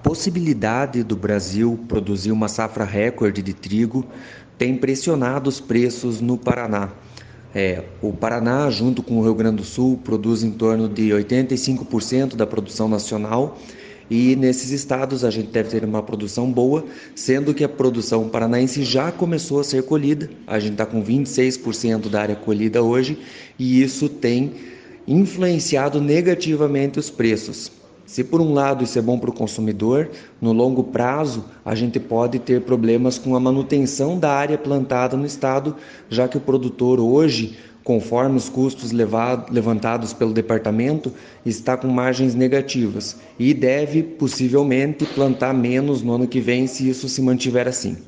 possibilidade do Brasil produzir uma safra recorde de trigo tem pressionado os preços no Paraná. O Paraná, junto com o Rio Grande do Sul, produz em torno de 85% da produção nacional e nesses estados a gente deve ter uma produção boa, sendo que a produção paranaense já começou a ser colhida. A gente está com 26% da área colhida hoje e isso tem influenciado negativamente os preços. Se por um lado isso é bom para o consumidor, no longo prazo a gente pode ter problemas com a manutenção da área plantada no estado, já que o produtor hoje, conforme os custos levantados pelo departamento, está com margens negativas e deve possivelmente plantar menos no ano que vem se isso se mantiver assim.